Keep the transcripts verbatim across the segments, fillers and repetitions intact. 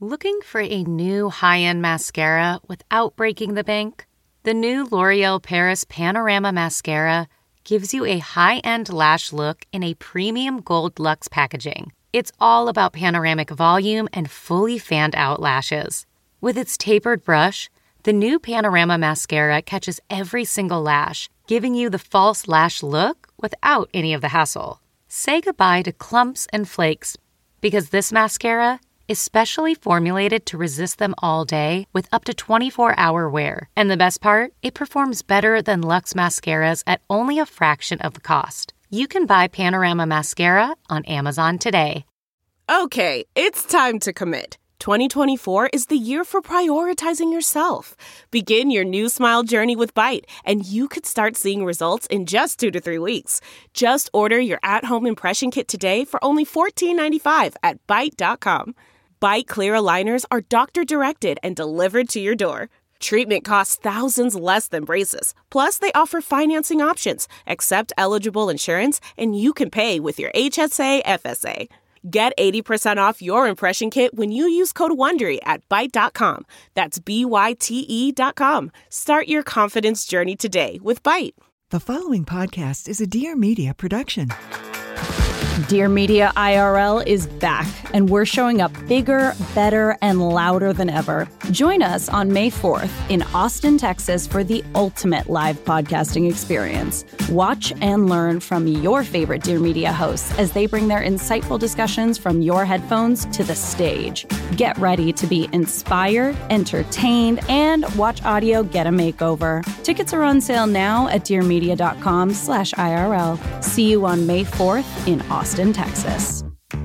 Looking for a new high-end mascara without breaking the bank? The new L'Oreal Paris Panorama Mascara gives you a high-end lash look in a premium gold luxe packaging. It's all about panoramic volume and fully fanned-out lashes. With its tapered brush, the new Panorama Mascara catches every single lash, giving you the false lash look without any of the hassle. Say goodbye to clumps and flakes, because this mascara is specially formulated to resist them all day with up to twenty-four hour wear. And the best part? It performs better than Luxe mascaras at only a fraction of the cost. You can buy Panorama Mascara on Amazon today. Okay, it's time to commit. twenty twenty-four is the year for prioritizing yourself. Begin your new smile journey with Byte, and you could start seeing results in just two to three weeks. Just order your at-home impression kit today for only fourteen ninety-five at byte dot com. Byte Clear aligners are doctor-directed and delivered to your door. Treatment costs thousands less than braces. Plus, they offer financing options, accept eligible insurance, and you can pay with your H S A F S A. Get eighty percent off your impression kit when you use code WONDERY at byte dot com. That's B Y T E dot com. Start your confidence journey today with Byte. The following podcast is a Dear Media production. Dear Media I R L is back, and we're showing up bigger, better, and louder than ever. Join us on May fourth in Austin, Texas for the ultimate live podcasting experience. Watch and learn from your favorite Dear Media hosts as they bring their insightful discussions from your headphones to the stage. Get ready to be inspired, entertained, and watch audio get a makeover. Tickets are on sale now at dear media dot com slash I R L. See you on May fourth in Austin, Texas.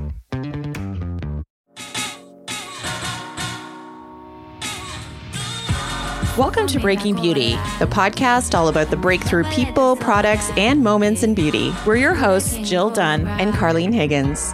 Welcome to Breaking Beauty, the podcast all about the breakthrough people, products, and moments in beauty. We're your hosts, Jill Dunn and Carlene Higgins.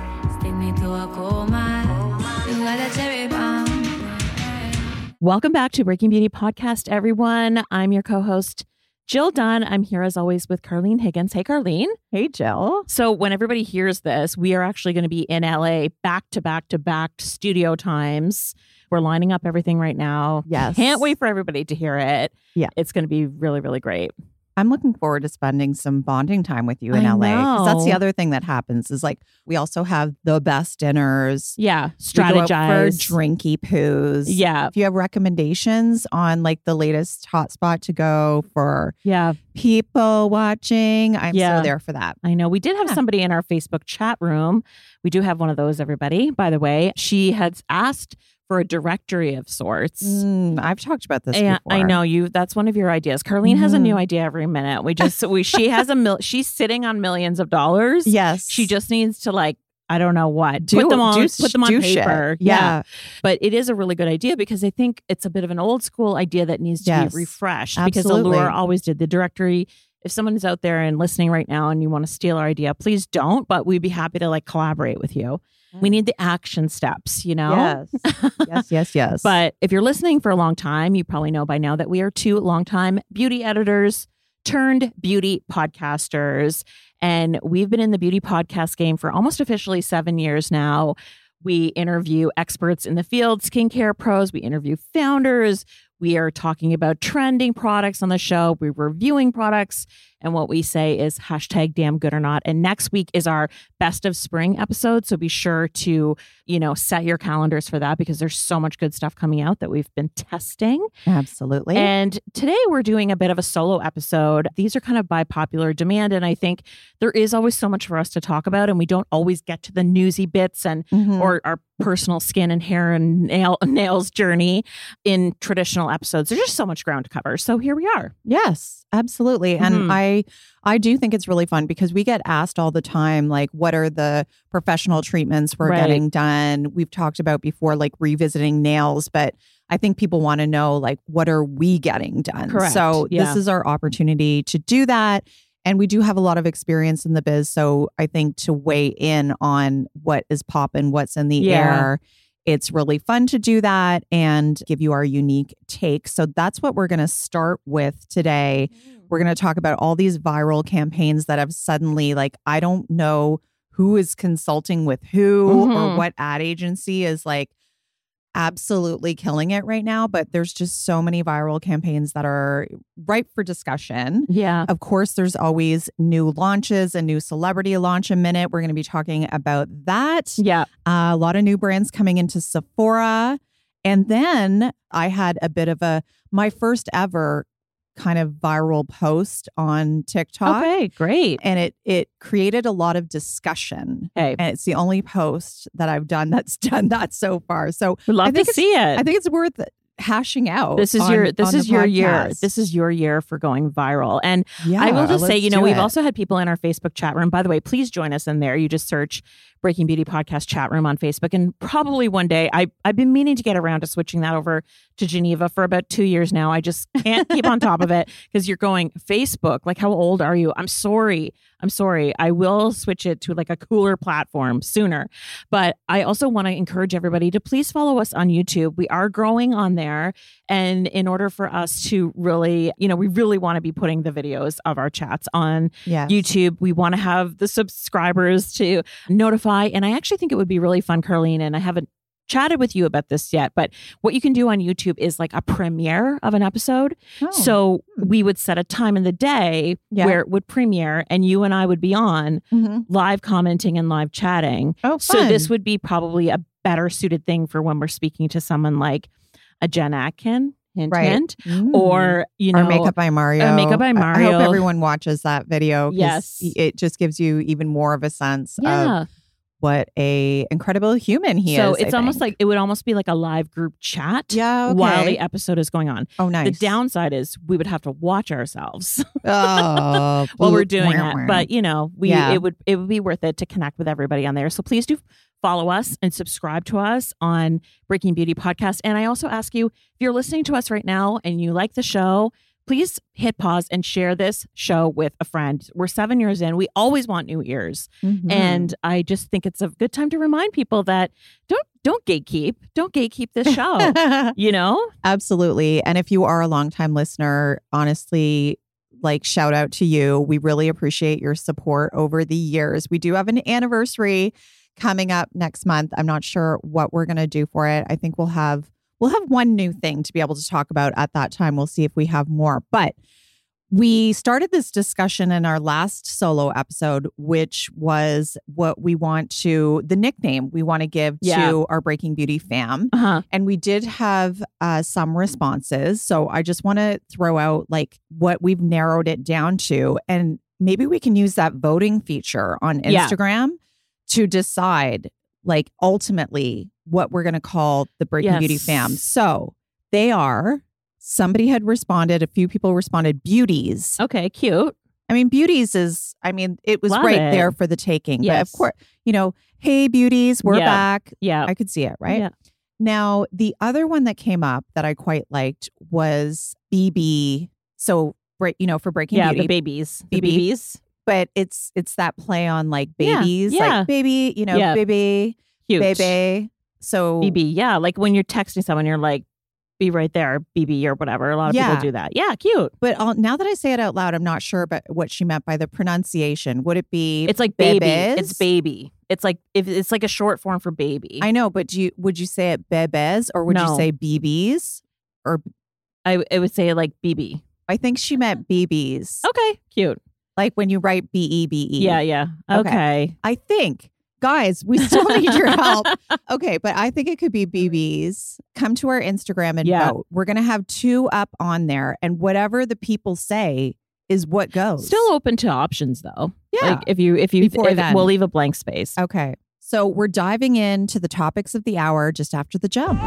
Welcome back to Breaking Beauty Podcast, everyone. I'm your co-host, Jill Dunn. I'm here as always with Carlene Higgins. Hey, Carlene. Hey, Jill. So when everybody hears this, we are actually going to be in L A back to back to back studio times. We're lining up everything right now. Yes. Can't wait for everybody to hear it. Yeah. It's going to be really, really great. I'm looking forward to spending some bonding time with you in I L A. 'Cause that's the know. other thing that happens is like we also have the best dinners. Yeah. We go out Strategize. for drinky poos. Yeah. If you have recommendations on like the latest hotspot to go for Yeah. people watching, I'm Yeah. so there for that. I know. We did have Yeah. somebody in our Facebook chat room. We do have one of those, everybody, by the way. She had asked for a directory of sorts. Mm, I've talked about this And before. I know you. That's one of your ideas. Carlene has a Mhm. new idea every minute. We just we she has a mil. She's sitting on millions of dollars. Yes. She just needs to like I don't know what do put them on do, put them on do shit. paper. Yeah. But it is a really good idea because I think it's a bit of an old school idea that needs to Yes. be refreshed. Absolutely. Because Allure always did the directory. If someone is out there and listening right now and you want to steal our idea, please don't. But we'd be happy to like collaborate with you. We need the action steps, you know? Yes. yes, yes, yes. But if you're listening for a long time, you probably know by now that we are two longtime beauty editors turned beauty podcasters. And we've been in the beauty podcast game for almost officially seven years now. We interview experts in the field, skincare pros. We interview founders. We are talking about trending products on the show. We're reviewing products. And what we say is hashtag damn good or not. And next week is our best of spring episode. So be sure to, you know, set your calendars for that because there's so much good stuff coming out that we've been testing. Absolutely. And today we're doing a bit of a solo episode. These are kind of by popular demand. And I think there is always so much for us to talk about. And we don't always get to the newsy bits and Mhm. or our personal skin and hair and nail nails journey in traditional episodes. There's just so much ground to cover. So here we are. Yes, absolutely. And Mhm. I I do think it's really fun because we get asked all the time, like, what are the professional treatments we're Right. getting done? We've talked about before, like revisiting nails, but I think people want to know, like, what are we getting done? Correct. So Yeah. this is our opportunity to do that. And we do have a lot of experience in the biz. So I think to weigh in on what is popping, what's in the Yeah. air, it's really fun to do that and give you our unique take. So that's what we're going to start with today. We're going to talk about all these viral campaigns that have suddenly, like, I don't know who is consulting with who Mhm. or what ad agency is like absolutely killing it right now, but there's just so many viral campaigns that are ripe for discussion. Yeah. Of course, there's always new launches, a new celebrity launch a minute. We're going to be talking about that. Yeah. Uh, a lot of new brands coming into Sephora. And then I had a bit of a, my first ever kind of viral post on TikTok. Okay, great. And it it created a lot of discussion. Okay. And it's the only post that I've done that's done that so far. So We'd love I think to it's- see it. I think it's worth hashing out. This is on- your this on is the your year. podcast. This is your year for going viral. And Yeah, I will just say, let's you know, do we've it. also had people in our Facebook chat room. By the way, please join us in there. You just search Breaking Beauty Podcast chat room on Facebook. And probably one day, I, I've been meaning to get around to switching that over to Geneva for about two years now. I just can't keep on top of it because you're going Facebook. Like, how old are you? I'm sorry. I'm sorry. I will switch it to like a cooler platform sooner. But I also want to encourage everybody to please follow us on YouTube. We are growing on there. And in order for us to really, you know, we really want to be putting the videos of our chats on Yes. YouTube. We want to have the subscribers to notify. And I actually think it would be really fun, Carlene, and I haven't chatted with you about this yet, but what you can do on YouTube is like a premiere of an episode. Oh. So we would set a time in the day Yeah. where it would premiere and you and I would be on Mhm. live commenting and live chatting. Oh, So fun. this would be probably a better suited thing for when we're speaking to someone like a Jen Atkin, hint, Right. hint, Mm. or, you know, Or Makeup by Mario. or Makeup by I- I Mario. hope everyone watches that video. 'Cause Yes. It just gives you even more of a sense yeah. of what a incredible human he so is. it's I almost think. like it would almost be like a live group chat Yeah, okay. while the episode is going on. Oh, nice. The downside is we would have to watch ourselves oh, while we're boo- doing wah, it. wah. But you know, we Yeah. it would it would be worth it to connect with everybody on there. So please do follow us and subscribe to us on Breaking Beauty Podcast. And I also ask you, if you're listening to us right now and you like the show, please hit pause and share this show with a friend. We're seven years in. We always want new ears. Mhm. And I just think it's a good time to remind people that don't don't gatekeep. Don't gatekeep this show. You know? Absolutely. And if you are a longtime listener, honestly, like shout out to you. We really appreciate your support over the years. We do have an anniversary coming up next month. I'm not sure what we're going to do for it. I think we'll have we'll have one new thing to be able to talk about at that time. We'll see if we have more. But we started this discussion in our last solo episode, which was what we want to, the nickname we want to give Yeah. to our Breaking Beauty fam. Uh-huh. And we did have uh, some responses. So I just want to throw out like what we've narrowed it down to. And maybe we can use that voting feature on Yeah. Instagram to decide like ultimately what we're going to call the Breaking Yes. Beauty fam. So they are, somebody had responded, a few people responded, beauties. Okay, cute. I mean, beauties is, I mean, it was Love right it. there for the taking. But Yes. of course, you know, hey, beauties, we're Yeah. back. Yeah. I could see it, right? Yeah. Now, the other one that came up that I quite liked was B B. So, right, you know, for Breaking Yeah, Beauty, the babies. The B B. babies. but it's it's that play on like Yeah, babies, yeah. like baby, you know, Yeah. baby, Cute. baby. So B B. Yeah. Like when you're texting someone, you're like, be right there, B B or whatever. A lot of Yeah. people do that. Yeah, cute. but I'll, now that I say it out loud, I'm not sure about what she meant by the pronunciation. Would it be? It's like baby. bebes? It's baby. It's like if it's like a short form for baby. I know, but do you would you say it bebes or would you No. say B Bs? Or I I would say like B B. I think she meant B Bs, Okay, cute. like when you write B E B E. Yeah, yeah. Okay. Okay. I think, guys, we still need your help. Okay, but I think it could be B Bs. Come to our Instagram and Yeah. vote. We're going to have two up on there, and whatever the people say is what goes. Still open to options though. Yeah. Like if you if you Before if, then. we'll leave a blank space. Okay. So we're diving into the topics of the hour just after the jump.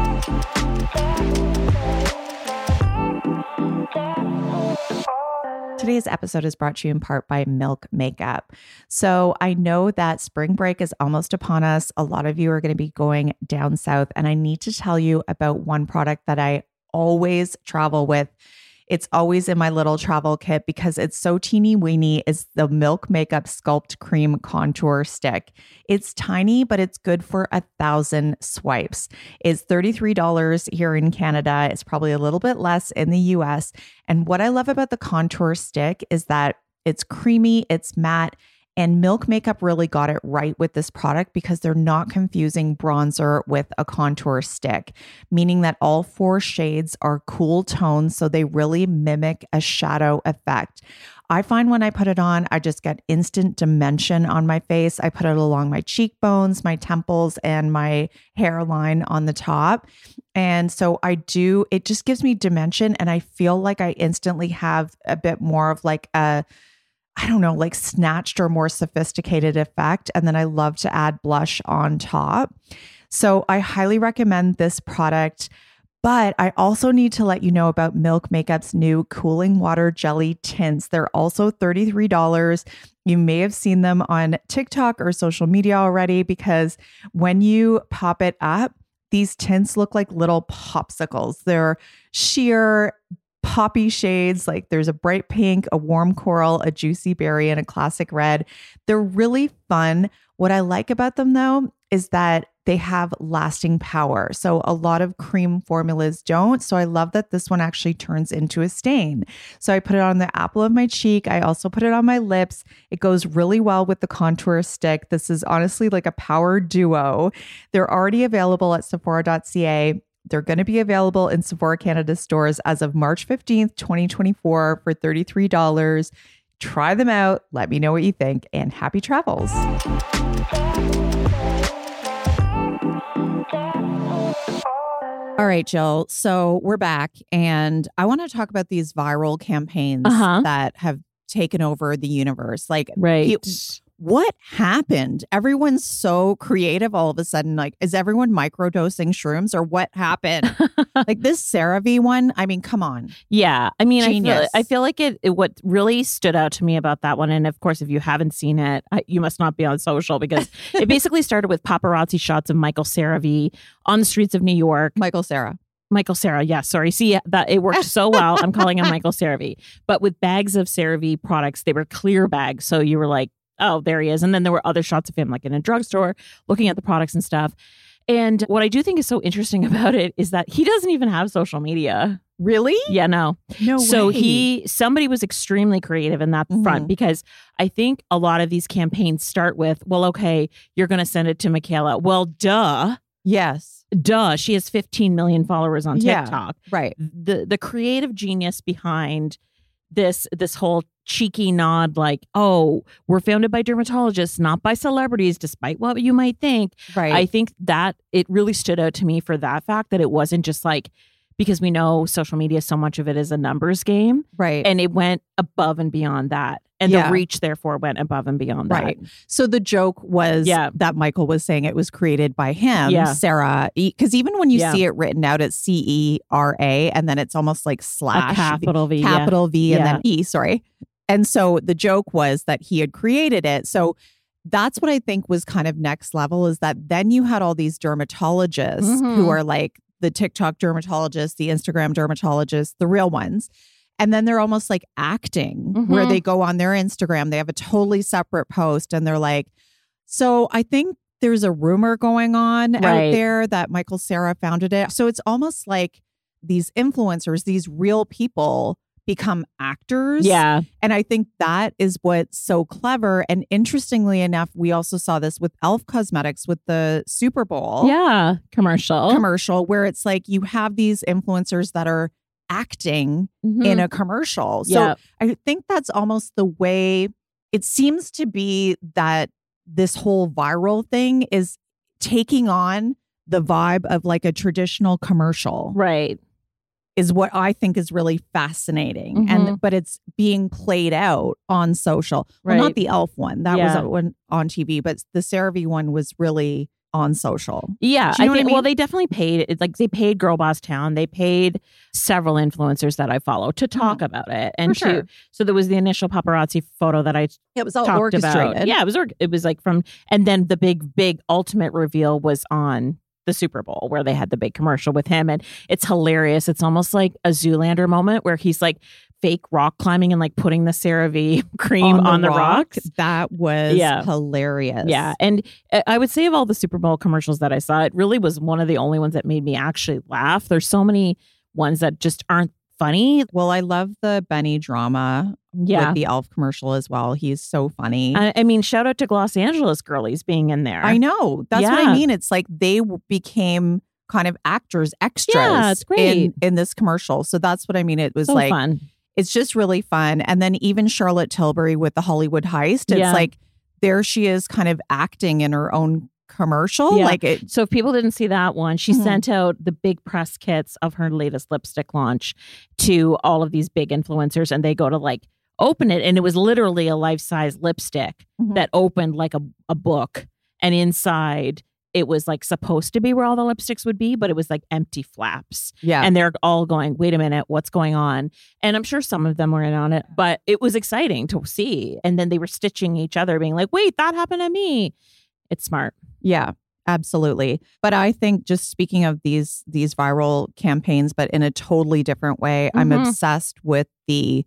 Today's episode is brought to you in part by Milk Makeup. So I know that spring break is almost upon us. A lot of you are going to be going down south, and I need to tell you about one product that I always travel with. It's always in my little travel kit because it's so teeny weeny. It's the Milk Makeup Sculpt Cream Contour Stick. It's tiny, but it's good for a thousand swipes. It's thirty-three dollars here in Canada. It's probably a little bit less in the U S. And what I love about the contour stick is that it's creamy, it's matte, And Milk Makeup really got it right with this product because they're not confusing bronzer with a contour stick, meaning that all four shades are cool tones, so they really mimic a shadow effect. I find when I put it on, I just get instant dimension on my face. I put it along my cheekbones, my temples, and my hairline on the top. And so I do, it just gives me dimension, and I feel like I instantly have a bit more of like a, I don't know, like snatched or more sophisticated effect. And then I love to add blush on top. So I highly recommend this product. But I also need to let you know about Milk Makeup's new cooling water jelly tints. They're also thirty-three dollars. You may have seen them on TikTok or social media already because when you pop it up, these tints look like little popsicles. They're sheer poppy shades. Like there's a bright pink, a warm coral, a juicy berry, and a classic red. They're really fun. What I like about them though is that they have lasting power. So a lot of cream formulas don't. So I love that this one actually turns into a stain. So I put it on the apple of my cheek. I also put it on my lips. It goes really well with the contour stick. This is honestly like a power duo. They're already available at Sephora dot C A. They're going to be available in Sephora Canada stores as of March fifteenth, twenty twenty-four for thirty-three dollars. Try them out. Let me know what you think, and happy travels. All right, Jill. So we're back, and I want to talk about these viral campaigns Uh-huh. that have taken over the universe. Like, Right. he- what happened? Everyone's so creative all of a sudden. Like, is everyone microdosing shrooms or what happened? Like this CeraVe one, I mean, come on. Yeah. I mean, I feel, Genius. I feel like it, it, what really stood out to me about that one, and of course, if you haven't seen it, I, you must not be on social because it basically started with paparazzi shots of Michael CeraVe on the streets of New York. Michael Cera. Michael Cera, yeah, sorry. See, that it worked so well. I'm calling him Michael CeraVe. But with bags of CeraVe products, they were clear bags. So you were like, oh, there he is. And then there were other shots of him like in a drugstore looking at the products and stuff. And what I do think is so interesting about it is that he doesn't even have social media. Really? Yeah, no. No So way. he, somebody was extremely creative in that Mhm. front because I think a lot of these campaigns start with, well, okay, you're going to send it to Michaela. Well, duh. Yes. Duh. She has fifteen million followers on Yeah. TikTok. Right. The the creative genius behind this this whole cheeky nod, like, oh, we're founded by dermatologists, not by celebrities, despite what you might think. Right. I think that it really stood out to me for that fact that it wasn't just like, because we know social media, so much of it is a numbers game, right. and it went above and beyond that. And Yeah. the reach, therefore, went above and beyond Right. that. So the joke was Yeah. that Michael was saying it was created by him, Yeah. Sarah. Because even when you Yeah. see it written out, it's C E R A, and then it's almost like slash A capital V. yeah. capital V, and Yeah. then E. Sorry. And so the joke was that he had created it. So that's what I think was kind of next level, is that then you had all these dermatologists Mhm. who are like the TikTok dermatologists, the Instagram dermatologists, the real ones. And then they're almost like acting, where Mhm. they go on their Instagram, they have a totally separate post, and they're like, so I think there's a rumor going on Right. out there that Michael Cera founded it. So it's almost like these influencers, these real people, become actors. Yeah. And I think that is what's so clever. And interestingly enough, we also saw this with Elf Cosmetics with the Super Bowl Yeah. Commercial. commercial, where it's like you have these influencers that are acting Mhm. in a commercial. So Yeah. I think that's almost the way it seems to be, that this whole viral thing is taking on the vibe of like a traditional commercial, Right. is what I think is really fascinating. Mhm. And but it's being played out on social. Well, Right. not the Elf one. That Yeah. was on, on T V, but the CeraVe one was really on social. Yeah, Do you know I what I think. mean? Well, they definitely paid. It's like they paid Girl Boss Town. They paid several influencers that I follow to talk about it, and For sure. to. So there was the initial paparazzi photo that I It was all talked orchestrated. about. Yeah, it was. org- It was like from, and then the big, big ultimate reveal was on the Super Bowl, where they had the big commercial with him, and it's hilarious. It's almost like a Zoolander moment where he's like fake rock climbing and like putting the CeraVe cream on the, rocks. That was Yeah. hilarious. Yeah. And uh, I would say of all the Super Bowl commercials that I saw, it really was one of the only ones that made me actually laugh. There's so many ones that just aren't funny. Well, I love the Benny drama Yeah. with the Elf commercial as well. He's so funny. I, I mean, shout out to Los Angeles girlies being in there. I know. That's Yeah. what I mean. It's like they w- became kind of actors, extras Yeah, it's great. in, in this commercial. So that's what I mean. It was So like, fun. it's just really fun. And then even Charlotte Tilbury with the Hollywood Heist, it's Yeah. like there she is kind of acting in her own commercial. Yeah. Like it, So if people didn't see that one, she Mhm. sent out the big press kits of her latest lipstick launch to all of these big influencers, and they go to like open it, and it was literally a life-size lipstick Mhm. that opened like a, a book, and inside it was like supposed to be where all the lipsticks would be, but it was like empty flaps. yeah. And they're all going, wait a minute, what's going on? And I'm sure some of them were in on it, but it was exciting to see. And then they were stitching each other, being like, wait, that happened to me. It's smart. Yeah, absolutely. But I think just speaking of these these viral campaigns, but in a totally different way, I'm Mhm. obsessed with the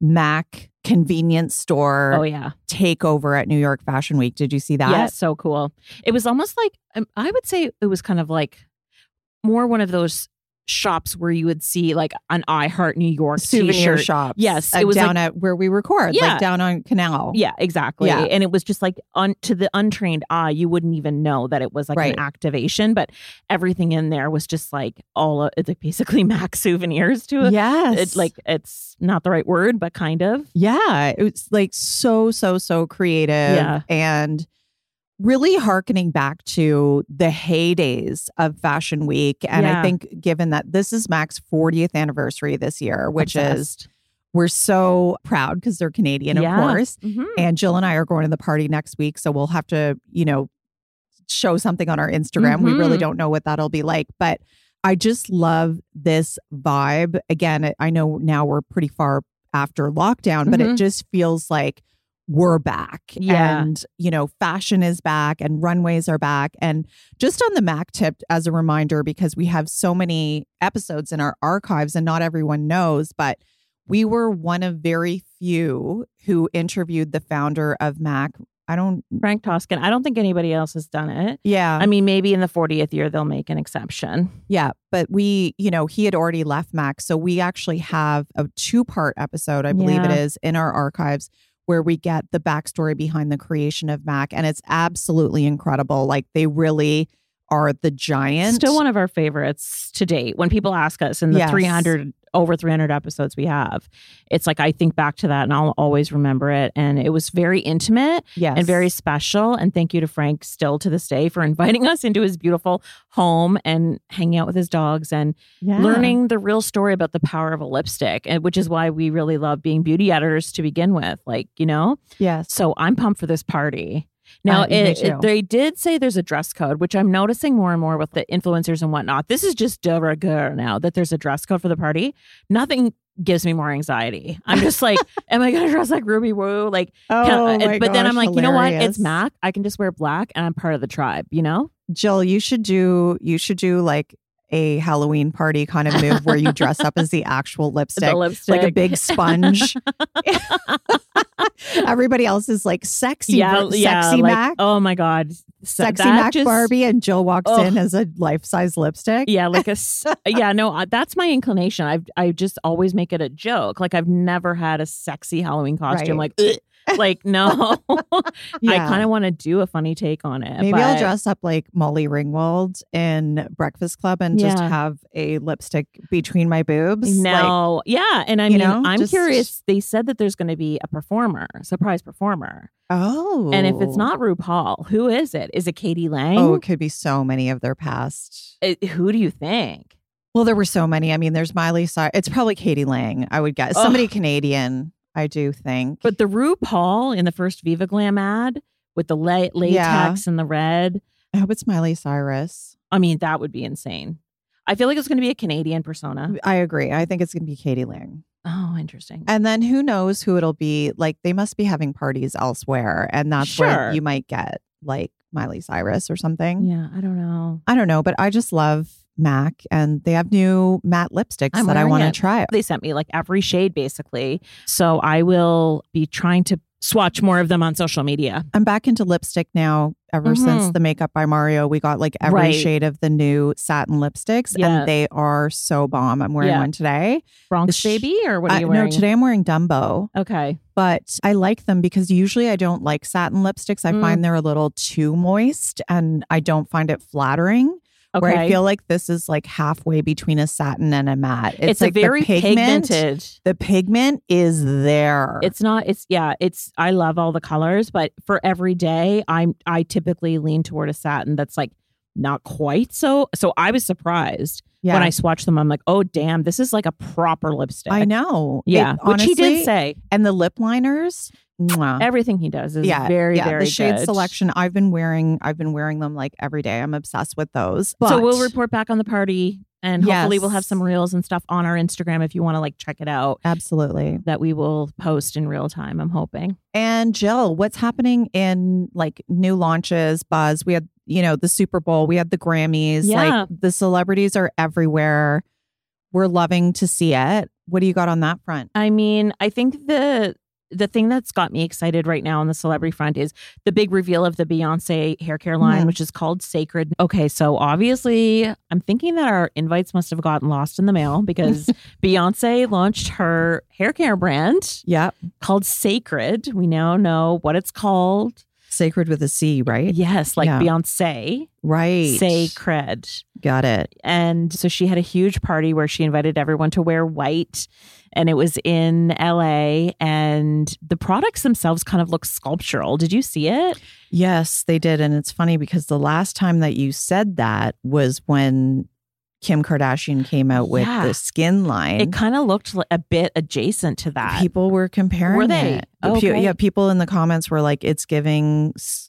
Mac convenience store Oh, yeah. takeover at New York Fashion Week. Did you see that? Yeah, so cool. It was almost like, um, I would say it was kind of like more one of those shops where you would see like an I Heart New York Souvenir t-shirt. shops. Yes, uh, it was down like- at where we record, Yeah. like down on Canal. Yeah, exactly. Yeah. And it was just like un- to the untrained eye, you wouldn't even know that it was like Right. an activation, but everything in there was just like all, uh, it's like basically Mac souvenirs to it. Yes. It's like, it's not the right word, but kind of. Yeah, it was like so, so, so creative. Yeah. And really hearkening back to the heydays of Fashion Week. And I Yeah. think given that this is Mac's fortieth anniversary this year, which is, Obsessed. we're so proud because they're Canadian, Yeah. of course. Mhm. And Jill and I are going to the party next week. So we'll have to, you know, show something on our Instagram. We really Mhm. don't know what that'll be like. But I just love this vibe. Again, I know now we're pretty far after lockdown, but it Mhm. just feels like we're back. Yeah. And, you know, fashion is back and runways are back. And just on the Mac tip, as a reminder, because we have so many episodes in our archives and not everyone knows, but we were one of very few who interviewed the founder of Mac. I don't, Frank Toscan. I don't think anybody else has done it. yeah. I mean, maybe in the fortieth year, they'll make an exception. Yeah, but we, you know, he had already left Mac. So we actually have a two part episode, I believe it Yeah. is, in our archives where we get the backstory behind the creation of Mac. And it's absolutely incredible. Like they really are the giant. Still one of our favorites to date. When people ask us in the Yes. three hundred, over three hundred episodes we have, it's like I think back to that and I'll always remember it. And it was very intimate yes. and very special. And thank you to Frank still to this day for inviting us into his beautiful home and hanging out with his dogs and Yeah. learning the real story about the power of a lipstick, and which is why we really love being beauty editors to begin with. Like, you know, Yes. so I'm pumped for this party. Now, Uh, me it, too. it- they did say there's a dress code, which I'm noticing more and more with the influencers and whatnot. This is just de rigueur now that there's a dress code for the party. Nothing gives me more anxiety. I'm just like, am I going to dress like Ruby Woo? Like, Oh, can I- my but then I'm gosh, like, you know what? hilarious. It's Mac. I can just wear black and I'm part of the tribe, you know? Jill, you should do, you should do like a Halloween party kind of move where you dress up as the actual lipstick, The lipstick. like a big sponge. Everybody else is like sexy, yeah, sexy yeah, like, Mac. oh my God. So Sexy that Mac just- Barbie, and Jill walks Ugh. in as a life-size lipstick. Yeah, like a s- yeah, no, uh, that's my inclination. I've I just always make it a joke. Like I've never had a sexy Halloween costume. Right. Like, ugh. Like no, I Yeah. kind of want to do a funny take on it. Maybe I'll but- dress up like Molly Ringwald in Breakfast Club and just Yeah. have a lipstick between my boobs. Like, No, yeah, and I you mean, know, I'm just- curious. They said that there's going to be a performer, surprise performer, oh, and if it's not RuPaul, who is it? Is it Katie Lang? oh, it could be so many of their past. Uh, who do you think? Well, there were so many. I mean, there's Miley Cyrus. It's probably Katie Lang, I would guess. Somebody Canadian, I do think. But the RuPaul in the first Viva Glam ad with the la- latex Yeah. and the red. I hope it's Miley Cyrus. I mean, that would be insane. I feel like it's going to be a Canadian persona. I agree. I think it's going to be Katie Lang. Oh, interesting. And then who knows who it'll be. Like, they must be having parties elsewhere. And that's Sure. where you might get like Miley Cyrus or something. Yeah, I don't know. I don't know, but I just love Mac, and they have new matte lipsticks I'm that I wearing want to it. try. They sent me like every shade basically. So I will be trying to swatch more of them on social media. I'm back into lipstick now. Ever Mhm. since the Makeup by Mario, we got like every Right. shade of the new satin lipsticks, Yeah. and they are so bomb. I'm wearing Yeah. one today. Bronx Sh- Baby, or what are Uh, you wearing? No, today I'm wearing Dumbo. Okay. But I like them because usually I don't like satin lipsticks. I Mm. find they're a little too moist and I don't find it flattering. Okay. Where I feel like this is like halfway between a satin and a matte. It's, like a very the pigment, pigmented. The pigment is there. It's not, it's, yeah, it's, I love all the colors, but for every day, I'm, I typically lean toward a satin that's like not quite so. So I was surprised yeah. when I swatched them. I'm like, oh, damn, this is like a proper lipstick. I know. Yeah. It- which he did honestly, say. And the lip liners. Mwah. Everything he does is yeah, very, yeah. very The shade good. selection. I've been wearing. I've been wearing them like every day. I'm obsessed with those. But So we'll report back on the party, and hopefully we'll have Yes. some reels and stuff on our Instagram if you want to like check it out, absolutely. that we will post in real time, I'm hoping. And Jill, what's happening in like new launches, buzz? We had, you know, the Super Bowl, we had the Grammys. Yeah. Like the celebrities are everywhere. We're loving to see it. What do you got on that front? I mean, I think the the thing that's got me excited right now on the celebrity front is the big reveal of the Beyonce hair care line, Mhm. which is called Sacred. Okay, so obviously I'm thinking that our invites must have gotten lost in the mail because Beyonce launched her hair care brand Yep. called Sacred. We now know what it's called. Sacred with a C, right? Yes, like Yeah. Beyonce. Right. Sacred. Got it. And so she had a huge party where she invited everyone to wear white, and it was in L A, and the products themselves kind of look sculptural. Did you see it? Yes, they did. And it's funny because the last time that you said that was when Kim Kardashian came out with Yeah. the skin line. It kind of looked li- a bit adjacent to that. People were comparing Were they? it. Oh, Pe- okay. Yeah, people in the comments were like, it's giving s-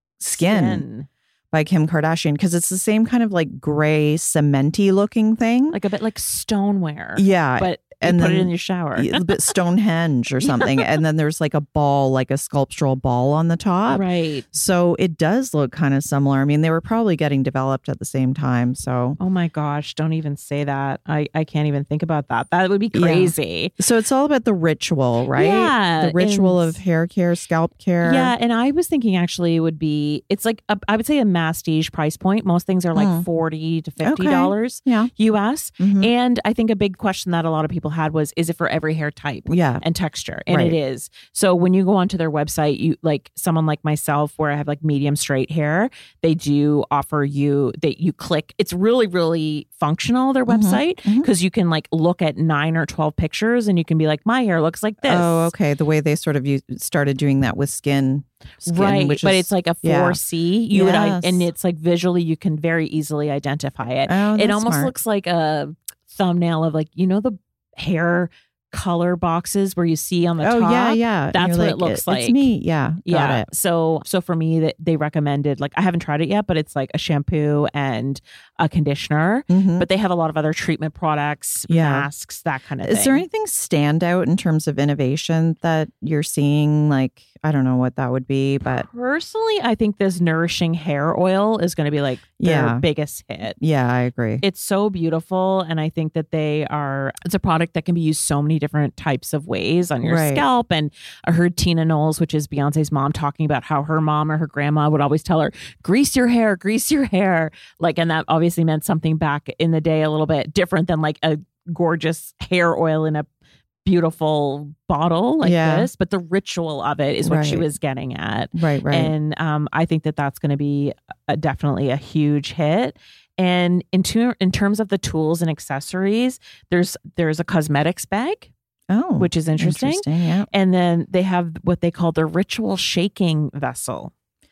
skin, by Kim Kardashian because it's the same kind of like gray cementy looking thing. Like a bit like stoneware. yeah. But you and put then it in your shower. a bit Stonehenge or something. And then there's like a ball, like a sculptural ball on the top. Right. So it does look kind of similar. I mean, they were probably getting developed at the same time. So Oh my gosh, don't even say that. I, I can't even think about that. That would be Yeah. crazy. so it's all about the ritual, right? Yeah, The ritual and- of hair care, scalp care. Yeah, and I was thinking actually it would be, it's like, a, I would say a masstige price point. Most things are like Mm. forty to fifty dollars Yeah. U S. Mhm. And I think a big question that a lot of people had was, is it for every hair type Yeah. and texture? And Right. it is. So when you go onto their website, you like someone like myself where I have like medium straight hair, they do offer you that you click. It's really, really functional, their Mhm. website, Mhm. because you can like look at nine or twelve pictures and you can be like, my hair looks like this. Oh, okay. The way they sort of u- started doing that with skin, skin Right, which but is, it's like a yeah. four C. You would, I, Yes. and it's like visually, you can very easily identify it. Oh, it that's almost smart. looks like a thumbnail of like, you know, the hair color boxes where you see on the oh top. yeah, yeah. And That's you're what it like, looks It's like. me. Yeah, got Yeah. it. So, so for me, that they recommended, like, I haven't tried it yet, but it's like a shampoo and a conditioner. Mhm. But they have a lot of other treatment products, Yeah. masks, that kind of thing. Is there anything stand out in terms of innovation that you're seeing? Like, I don't know what that would be, but Personally, I think this nourishing hair oil is going to be like their Yeah. biggest hit. yeah, I agree. It's so beautiful. And I think that they are, it's a product that can be used so many different types of ways on your Right. scalp. And I heard Tina Knowles, which is Beyonce's mom, talking about how her mom or her grandma would always tell her, grease your hair, grease your hair. Like, and that obviously meant something back in the day a little bit different than like a gorgeous hair oil in a beautiful bottle like Yeah. this. But the ritual of it is what she Right. was getting at. right, right. And um, I think that that's going to be a, definitely a huge hit. And in, tu- in terms of the tools and accessories, there's there's a cosmetics bag, oh, which is interesting. Yeah. And then they have what they call the ritual shaking vessel.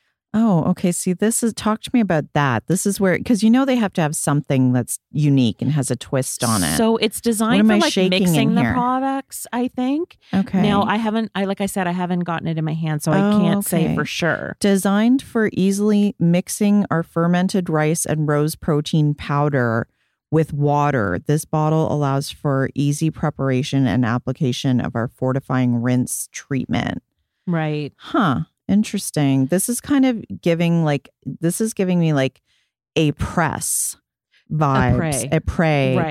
Oh, okay. See, this is talk to me about that. This is where because you know they have to have something that's unique and has a twist on it. So it's What designed am for I like shaking in mixing the here? products, I think. okay. Now I haven't, I like I said, I haven't gotten it in my hand, so I Oh, can't say okay. for sure. Designed for easily mixing our fermented rice and rose protein powder with water. This bottle allows for easy preparation and application of our fortifying rinse treatment. Right. Huh. Interesting. This is kind of giving like this is giving me like a press vibes. prey. A prey. Right.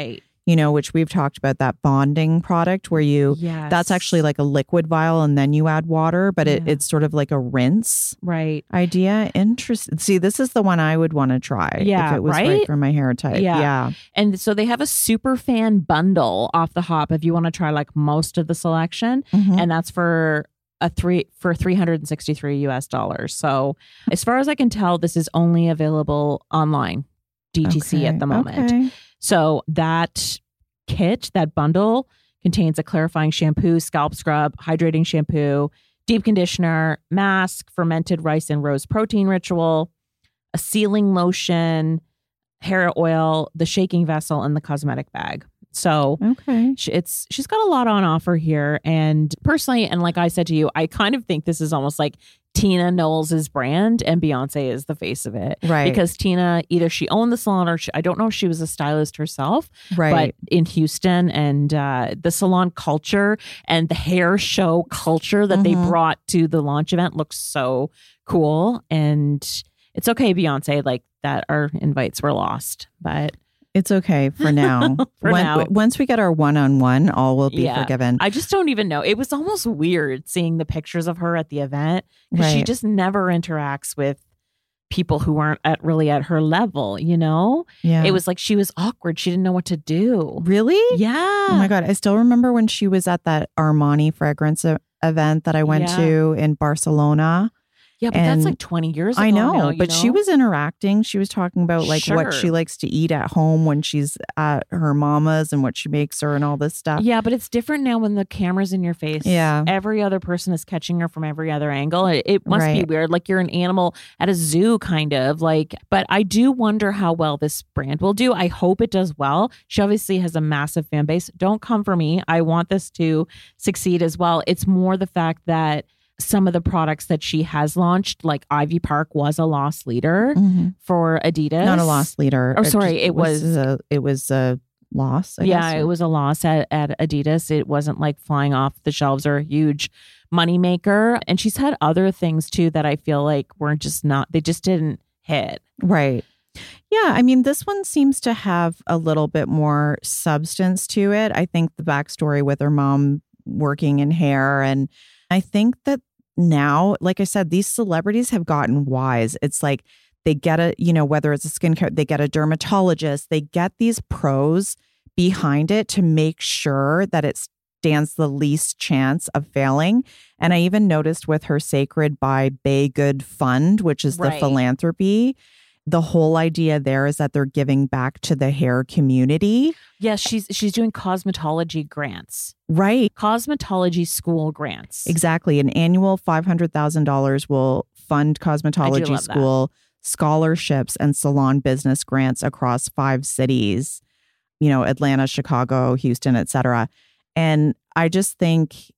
you know, which we've talked about, that bonding product where you, Yes. that's actually like a liquid vial and then you add water, but it, Yeah. it's sort of like a rinse Right. idea. Interesting. See, this is the one I would want to try Yeah, if it was right? right? for my hair type. Yeah. Yeah. And so they have a super fan bundle off the hop if you want to try like most of the selection. Mhm. And that's for a three for three hundred sixty-three U S dollars. So as far as I can tell, this is only available online, D T C Okay, at the moment. okay. So that kit, that bundle contains a clarifying shampoo, scalp scrub, hydrating shampoo, deep conditioner, mask, fermented rice and rose protein ritual, a sealing lotion, hair oil, the shaking vessel, and the cosmetic bag. So Okay. she- it's she's got a lot on offer here. And personally, and like I said to you, I kind of think this is almost like Tina Knowles' brand and Beyonce is the face of it. Right. Because Tina, either she owned the salon or she, I don't know if she was a stylist herself, Right. but in Houston, and uh, the salon culture and the hair show culture that they Mhm. brought to the launch event looks so cool. And it's okay, Beyonce, like that our invites were lost, but It's okay for now. For When- now. Once we get our one-on-one, all will be Yeah. forgiven. I just don't even know. It was almost weird seeing the pictures of her at the event because she Right. just never interacts with people who aren't at really at her level, you know? Yeah. It was like she was awkward. She didn't know what to do. Really? Yeah. Oh my God. I still remember when she was at that Armani fragrance e- event that I went Yeah. to in Barcelona. Yeah, but And that's like twenty years ago. I know, now, you but she know? was interacting. She was talking about like what Sure. she likes to eat at home when she's at her mama's and what she makes her and all this stuff. Yeah, but it's different now when the camera's in your face. Yeah. Every other person is catching her from every other angle. It, it must be Right. weird. Like you're an animal at a zoo, kind of. Like, but I do wonder how well this brand will do. I hope it does well. She obviously has a massive fan base. Don't come for me. I want this to succeed as well. It's more the fact that some of the products that she has launched, like Ivy Park was a loss leader Mhm. for Adidas. Not a loss leader. Oh, sorry, just it was- a, it was a loss. I yeah, guess. it was a loss at, at Adidas. It wasn't like flying off the shelves or a huge moneymaker. And she's had other things too that I feel like were just not, they just didn't hit. Right. Yeah. I mean, this one seems to have a little bit more substance to it. I think the backstory with her mom working in hair. And I think that now, like I said, these celebrities have gotten wise. It's like they get a, you know, whether it's a skincare, they get a dermatologist, they get these pros behind it to make sure that it stands the least chance of failing. And I even noticed with her Sacred by Bay Good Fund, which is the Right. philanthropy, the whole idea there is that they're giving back to the hair community. Yes, she's she's doing cosmetology grants, Right. cosmetology school grants. Exactly. An annual five hundred thousand dollars will fund cosmetology love that. school scholarships and salon business grants across five cities, you know, Atlanta, Chicago, Houston, et cetera. And I just think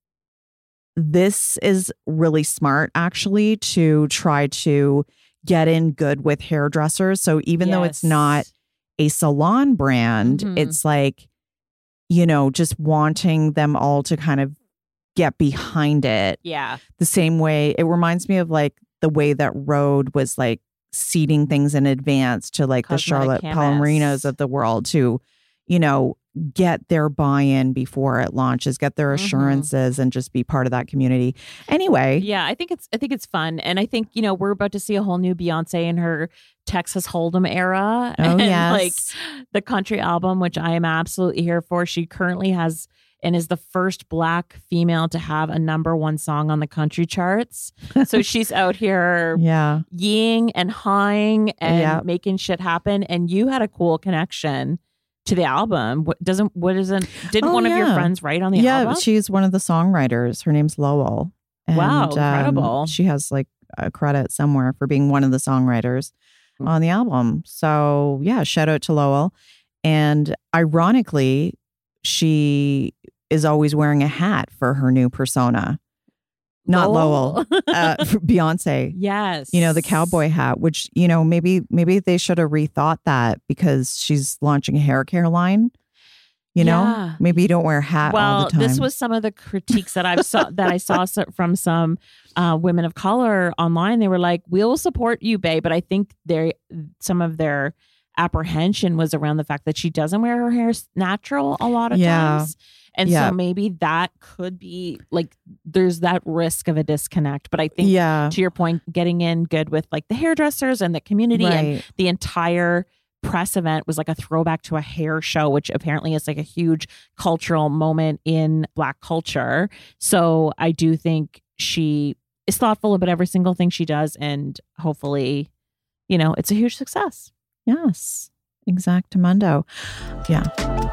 this is really smart, actually, to try to get in good with hairdressers. So even though it's Yes. not a salon brand, Mhm. it's like, you know, just wanting them all to kind of get behind it Yeah. the same way. It reminds me of like the way that Rhode was like seeding things in advance to like the Cosmetic Charlotte chemists. Palomarinos of the world to, you know, get their buy-in before it launches, get their Mhm. assurances and just be part of that community. Anyway, Yeah, I think it's I think it's fun. And I think, you know, we're about to see a whole new Beyonce in her Texas Hold'em era. oh and yes. like the country album, which I am absolutely here for. She currently has and is the first Black female to have a number one song on the country charts. So she's out here yeah. yeeing and hawing and Yeah. making shit happen. And you had a cool connection to the album. What doesn't what isn't didn't Oh, one of your yeah. friends write on the yeah, album? she's one of the songwriters. Her name's Lowell. And, Wow, um, incredible. she has like a credit somewhere for being one of the songwriters Mm. on the album. So yeah, shout out to Lowell. And ironically, she is always wearing a hat for her new persona. Not Lowell, uh, Beyonce. Yes. You know, the cowboy hat, which, you know, maybe maybe they should have rethought that because she's launching a hair care line. You know, Yeah. maybe you don't wear a hat all Well, the time. this was some of the critiques that I saw that I saw so- from some uh, women of color online. They were like, "We'll support you, babe," but I think they some of their apprehension was around the fact that she doesn't wear her hair natural a lot of Yeah. times. And Yeah. so maybe that could be like, there's that risk of a disconnect. But I think Yeah. to your point, getting in good with like the hairdressers and the community and Right. the entire press event was like a throwback to a hair show, which apparently is like a huge cultural moment in Black culture. So I do think she is thoughtful about every single thing she does. And hopefully, you know, it's a huge success. Yes. Exactamundo. Yeah.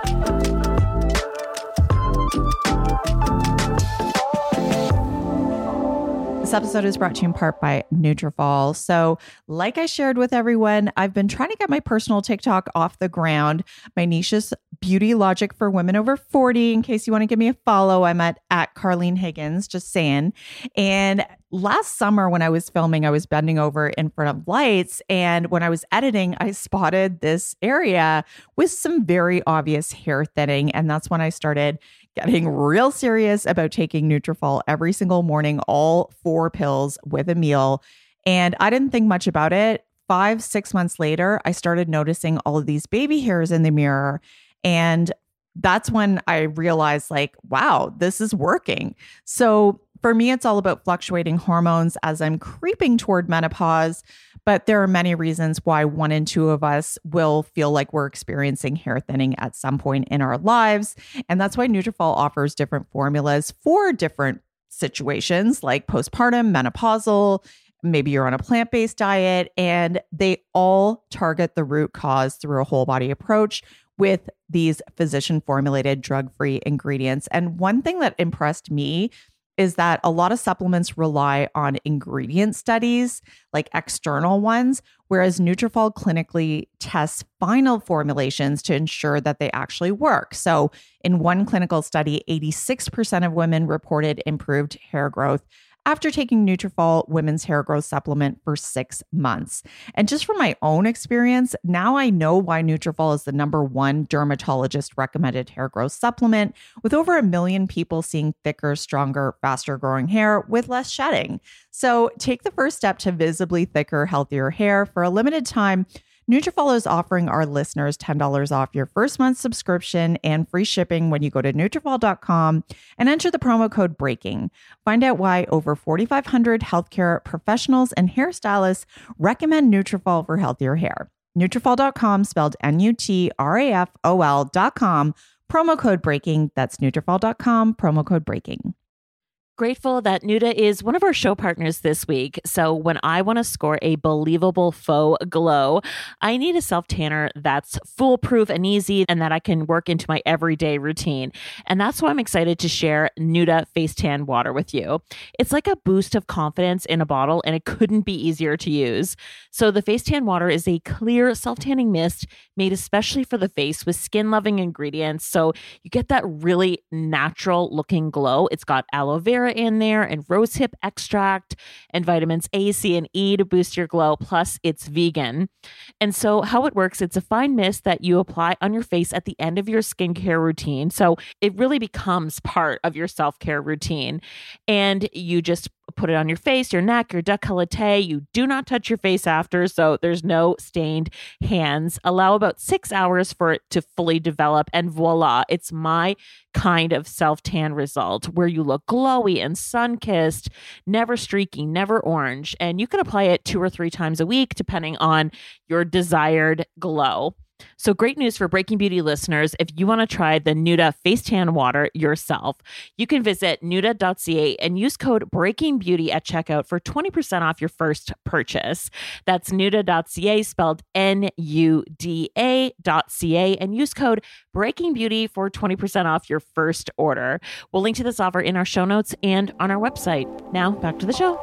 This episode is brought to you in part by Nutrafol. So, like I shared with everyone, I've been trying to get my personal TikTok off the ground. My niche is beauty logic for women over forty. In case you want to give me a follow, I'm at, at Carlene Higgins, just saying. And last summer when I was filming, I was bending over in front of lights. And when I was editing, I spotted this area with some very obvious hair thinning. And that's when I started getting real serious about taking Nutrafol every single morning, all four pills with a meal. And I didn't think much about it. Five, six months later, I started noticing all of these baby hairs in the mirror. And that's when I realized, like, wow, this is working. So for me, it's all about fluctuating hormones as I'm creeping toward menopause. But there are many reasons why one in two of us will feel like we're experiencing hair thinning at some point in our lives. And that's why Nutrafol offers different formulas for different situations like postpartum, menopausal, maybe you're on a plant-based diet, and they all target the root cause through a whole body approach with these physician-formulated drug-free ingredients. And one thing that impressed me is that a lot of supplements rely on ingredient studies, like external ones, whereas Nutrafol clinically tests final formulations to ensure that they actually work. So in one clinical study, eighty-six percent of women reported improved hair growth after taking Nutrafol women's hair growth supplement for six months. And just from my own experience, now I know why Nutrafol is the number one dermatologist recommended hair growth supplement, with over a million people seeing thicker, stronger, faster growing hair with less shedding. So take the first step to visibly thicker, healthier hair. For a limited time, Nutrafol is offering our listeners ten dollars off your first month subscription and free shipping when you go to Nutrafol dot com and enter the promo code BREAKING. Find out why over forty-five hundred healthcare professionals and hairstylists recommend Nutrafol for healthier hair. Nutrafol dot com, spelled N U T R A F O L dot com, promo code BREAKING. That's Nutrafol dot com, promo code BREAKING. Grateful that Nuda is one of our show partners this week. So when I want to score a believable faux glow, I need a self-tanner that's foolproof and easy and that I can work into my everyday routine. And that's why I'm excited to share Nuda Face Tan Water with you. It's like a boost of confidence in a bottle, and it couldn't be easier to use. So the Face Tan Water is a clear self-tanning mist made especially for the face with skin-loving ingredients. So you get that really natural looking glow. It's got aloe vera in there and rosehip extract and vitamins A, C, and E to boost your glow. Plus, it's vegan. And so how it works, it's a fine mist that you apply on your face at the end of your skincare routine. So it really becomes part of your self-care routine. And you just put it on your face, your neck, your décolleté. You do not touch your face after, so there's no stained hands. Allow about six hours for it to fully develop, and voila, it's my kind of self-tan result where you look glowy and sun-kissed, never streaky, never orange. And you can apply it two or three times a week, depending on your desired glow. So great news for Breaking Beauty listeners. If you want to try the Nuda Face Tan Water yourself, you can visit nuda dot c a and use code BREAKINGBEAUTY at checkout for twenty percent off your first purchase. That's nuda dot c a, spelled N U D A dot C A, and use code BREAKINGBEAUTY for twenty percent off your first order. We'll link to this offer in our show notes and on our website. Now, back to the show.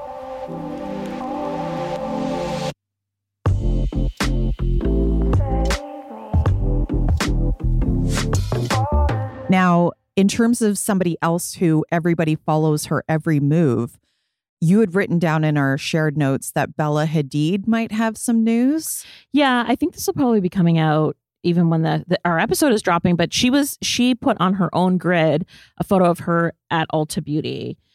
Now, in terms of somebody else who everybody follows her every move, you had written down in our shared notes that Bella Hadid might have some news. Yeah, I think this will probably be coming out even when the, the our episode is dropping. But she was she put on her own grid a photo of her at Ulta Beauty.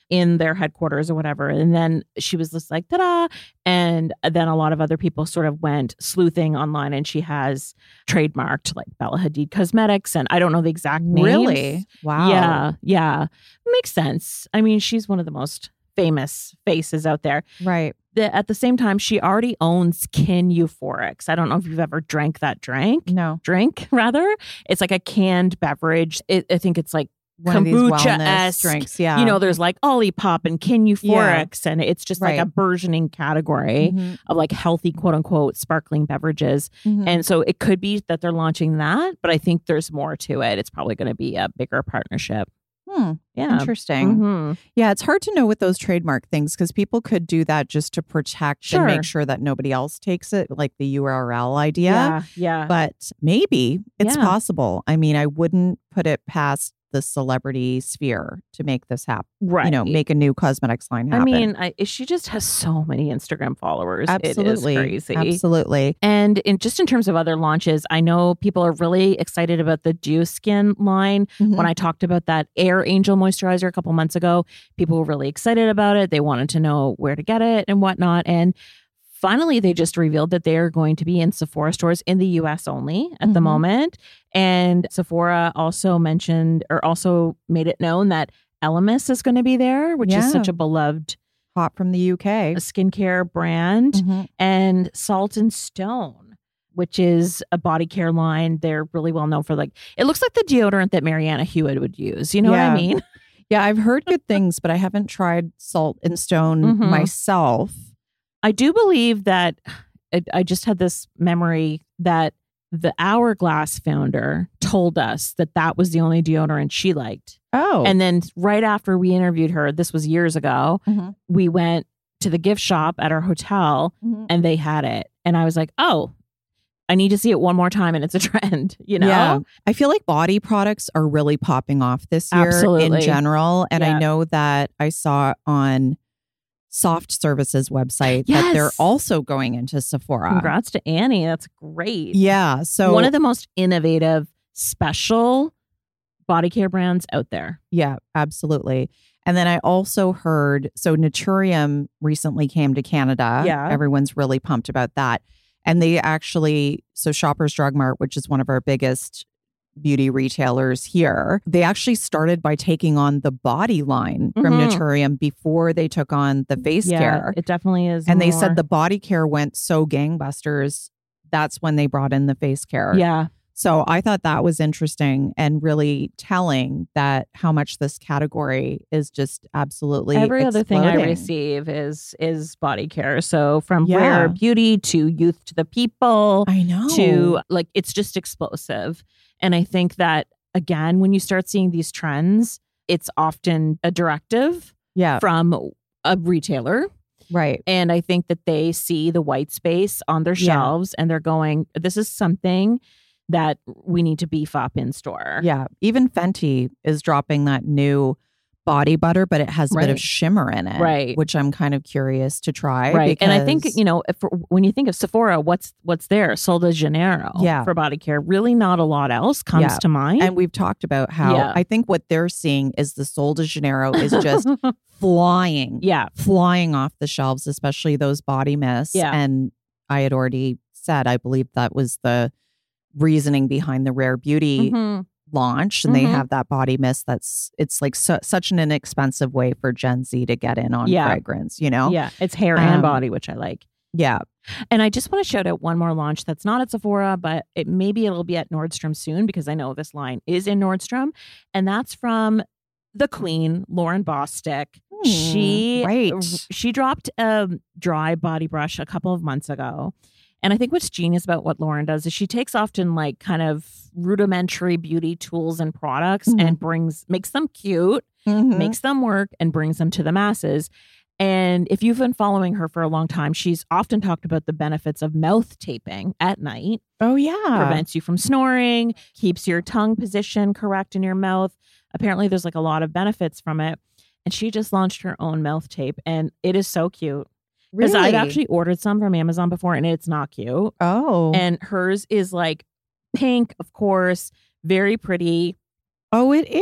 in their headquarters or whatever. And then she was just like, ta-da. And then a lot of other people sort of went sleuthing online, and she has trademarked like Bella Hadid Cosmetics. And I don't know the exact names. Really? Wow. Yeah. Yeah. Makes sense. I mean, she's one of the most famous faces out there. Right. The, at the same time, she already owns Kin Euphorics. I don't know if you've ever drank that drink. No. Drink, rather. It's like a canned beverage. It, I think it's like One of these wellness kombucha-esque drinks. Yeah. You know, there's like Olipop and Kin Euphorics, and it's just Right. like a burgeoning category Mhm. of like healthy, quote unquote, sparkling beverages. Mhm. And so it could be that they're launching that, but I think there's more to it. It's probably going to be a bigger partnership. Hmm. Yeah. Interesting. Mhm. Yeah, it's hard to know with those trademark things because people could do that just to protect Sure. and make sure that nobody else takes it, like the U R L idea. Yeah. Yeah. But maybe it's Yeah. possible. I mean, I wouldn't put it past the celebrity sphere to make this happen. right. You know, make a new cosmetics line happen. I mean, I, she just has so many Instagram followers. absolutely, It is crazy. absolutely. And in just in terms of other launches, I know people are really excited about the Dew Skin line. Mhm. When I talked about that Air Angel moisturizer a couple months ago, people were really excited about it. They wanted to know where to get it and whatnot. And finally, they just revealed that they are going to be in Sephora stores in the U S only at the Mhm. moment. And Sephora also mentioned or also made it known that Elemis is going to be there, which Yeah. is such a beloved Hot from the U K. skincare brand, Mhm. and Salt and Stone, which is a body care line. They're really well known for like, it looks like the deodorant that Mariana Hewitt would use. You know Yeah. what I mean? Yeah, I've heard good things, but I haven't tried Salt and Stone Mhm. myself. I do believe that I, I just had this memory that the Hourglass founder told us that that was the only deodorant she liked. Oh. And then right after we interviewed her, this was years ago, Mhm. we went to the gift shop at our hotel Mhm. and they had it. And I was like, oh, I need to see it one more time and it's a trend, you know? Yeah. I feel like body products are really popping off this year Absolutely. in general. And Yeah. I know that I saw on Soft Services website that they're Yes. also going into Sephora. Congrats to Annie. That's great. Yeah. So One of the most innovative, special body care brands out there. yeah, absolutely. And then I also heard, so Naturium recently came to Canada. Yeah. Everyone's really pumped about that. And they actually, so Shoppers Drug Mart, which is one of our biggest beauty retailers here, they actually started by taking on the body line from Mhm. Naturium before they took on the face yeah, care. it definitely is. And they more- said the body care went so gangbusters. That's when they brought in the face care. Yeah. So I thought that was interesting and really telling that how much this category is just absolutely Every other thing I exploding. receive is is body care. So from Yeah. rare beauty to youth to the people I know. to like, it's just explosive. And I think that again, when you start seeing these trends, it's often a directive yeah, from a retailer. right. And I think that they see the white space on their Yeah. shelves and they're going, this is something that we need to beef up in store. Yeah. Even Fenty is dropping that new body butter, but it has a bit of Right. shimmer in it. Right. Which I'm kind of curious to try. Right. And I think, because- you know, if, when you think of Sephora, what's what's there? Sol de Janeiro Yeah. for body care. Really not a lot else comes Yeah. to mind. and we've talked about how Yeah. I think what they're seeing is the Sol de Janeiro is just flying. yeah. flying off the shelves, especially those body mists. Yeah. And I had already said, I believe that was the reasoning behind the Rare Beauty Mhm. launch. And they Mhm. have that body mist that's, it's like su- such an inexpensive way for Gen Z to get in on Yeah. fragrance, you know? Yeah. It's hair Um, and body, which I like. Yeah. And I just want to shout out one more launch that's not at Sephora, but it maybe it'll be at Nordstrom soon because I know this line is in Nordstrom. And that's from the Queen, Lauren Bosstick. Hmm, she right. she dropped a dry body brush a couple of months ago. And I think what's genius about what Lauren does is she takes often like kind of rudimentary beauty tools and products Mhm. and brings makes them cute, Mhm. makes them work, and brings them to the masses. And if you've been following her for a long time, she's often talked about the benefits of mouth taping at night. Oh, yeah. Prevents you from snoring, keeps your tongue position correct in your mouth. Apparently, there's like a lot of benefits from it. And she just launched her own mouth tape, and it is so cute. Because Really? I've actually ordered some from Amazon before, and it's not cute. Oh. And hers is like pink, of course, very pretty. oh, it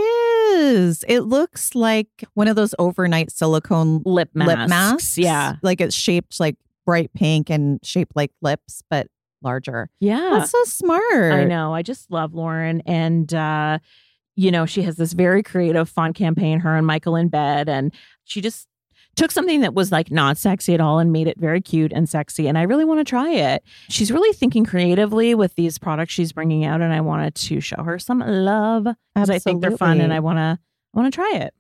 does. It looks like one of those overnight silicone Lip masks. lip masks. Yeah. Like it's shaped like bright pink and shaped like lips, but larger. Yeah. That's so smart. I know. I just love Lauren. And, uh, you know, she has this very creative, fun campaign, her and Michael in bed. And she just took something that was like not sexy at all and made it very cute and sexy. And I really want to try it. She's really thinking creatively with these products she's bringing out. And I wanted to show her some love because I think they're fun and I want to I want to try it.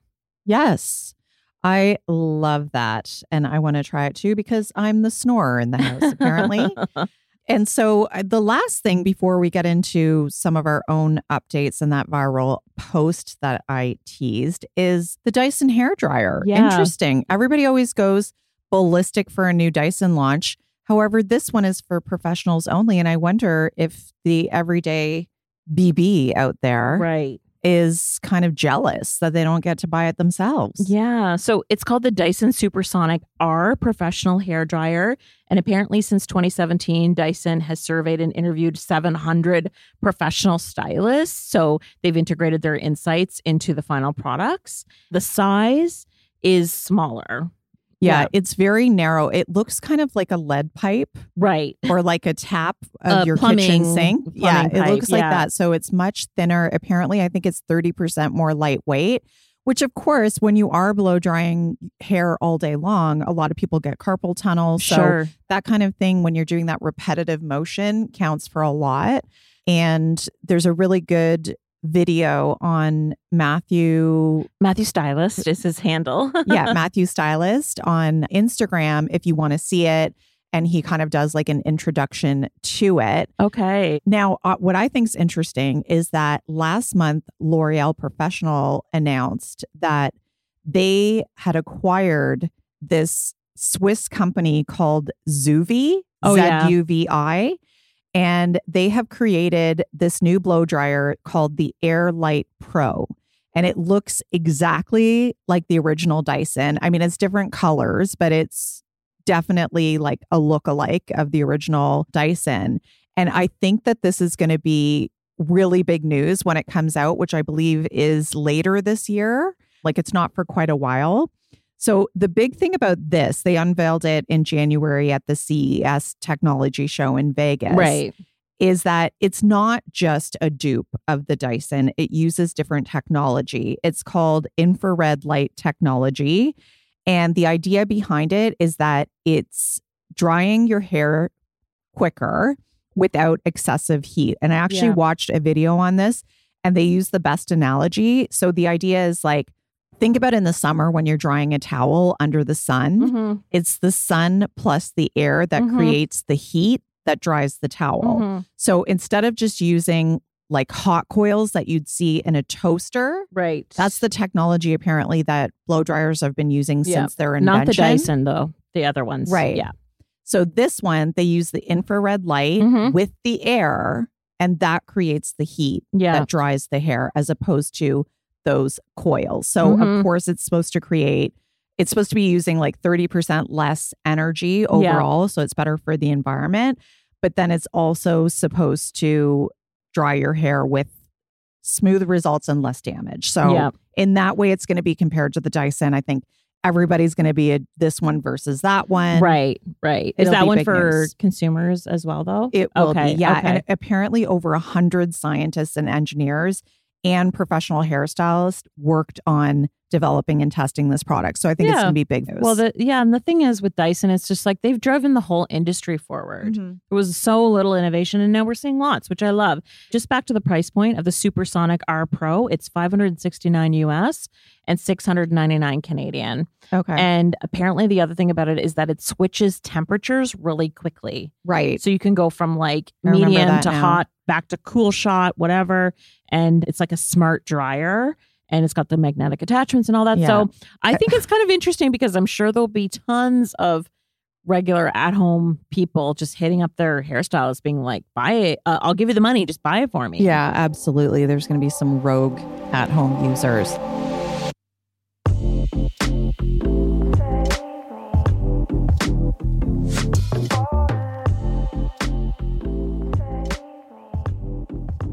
Yes. I love that. And I want to try it too because I'm the snorer in the house, apparently. And so uh, the last thing before we get into some of our own updates and that viral post that I teased is the Dyson hairdryer. Yeah. Interesting. Everybody always goes ballistic for a new Dyson launch. However, this one is for professionals only. And I wonder if the everyday B B out there Right. is kind of jealous that they don't get to buy it themselves. Yeah. So it's called the Dyson Supersonic R Professional Hair Dryer. And apparently since twenty seventeen, Dyson has surveyed and interviewed seven hundred professional stylists. So they've integrated their insights into the final products. The size is smaller. Yeah, Yeah. it's very narrow. It looks kind of like a lead pipe Right. or like a tap of A your plumbing- kitchen sink. Yeah, plumbing it pipe, looks like yeah. that. So it's much thinner. Apparently, I think it's thirty percent more lightweight, which of course, when you are blow drying hair all day long, a lot of people get carpal tunnel. So Sure. that kind of thing, when you're doing that repetitive motion, counts for a lot. And there's a really good video on Matthew Matthew Stylist is his handle. yeah, Matthew Stylist on Instagram if you want to see it. And he kind of does like an introduction to it. Okay. Now, uh, what I think is interesting is that last month, L'Oreal Professional announced that they had acquired this Swiss company called Zuvi, Oh, yeah. Z U V I. And they have created this new blow dryer called the Air Light Pro. And it looks exactly like the original Dyson. I mean, it's different colors, but it's definitely like a lookalike of the original Dyson. And I think that this is going to be really big news when it comes out, which I believe is later this year. Like it's not for quite a while. So the big thing about this, they unveiled it in January at the C E S technology show in Vegas. Right. Is that it's not just a dupe of the Dyson. It uses different technology. It's called infrared light technology. And the idea behind it is that it's drying your hair quicker without excessive heat. And I actually Yeah. watched a video on this and they use the best analogy. So the idea is like, think about in the summer when you're drying a towel under the sun. Mm-hmm. It's the sun plus the air that Mhm. creates the heat that dries the towel. Mhm. So instead of just using like hot coils that you'd see in a toaster, Right. that's the technology apparently that blow dryers have been using Yeah. since their invention. Not the Dyson, though. The other ones. Right. Yeah. So this one, they use the infrared light Mhm. with the air, and that creates the heat Yeah. that dries the hair as opposed to those coils. So Mhm. of course it's supposed to create, it's supposed to be using like thirty percent less energy overall. So it's better for the environment. But then it's also supposed to dry your hair with smooth results and less damage. So Yeah. in that way, it's going to be compared to the Dyson. I think everybody's going to be a, this one versus that one. Right. Right. Is It'll that be one big for news. consumers as well, though? It will okay. be, yeah. Okay. And apparently over a hundred scientists and engineers and professional hairstylists worked on developing and testing this product. So I think it's Yeah. going to be big news. Well, the yeah, and the thing is with Dyson, it's just like they've driven the whole industry forward. Mhm. There was so little innovation, and now we're seeing lots, which I love. Just back to the price point of the Supersonic R Pro, it's five hundred sixty-nine U S and six hundred ninety-nine Canadian. Okay. And apparently, the other thing about it is that it switches temperatures really quickly. right. So you can go from like I remember medium that to now. hot, back to cool shot, whatever. And it's like a smart dryer. And it's got the magnetic attachments and all that. Yeah. So I think it's kind of interesting because I'm sure there'll be tons of regular at-home people just hitting up their hairstylists being like, buy it. Uh, I'll give you the money. Just buy it for me. Yeah, absolutely. There's going to be some rogue at-home users.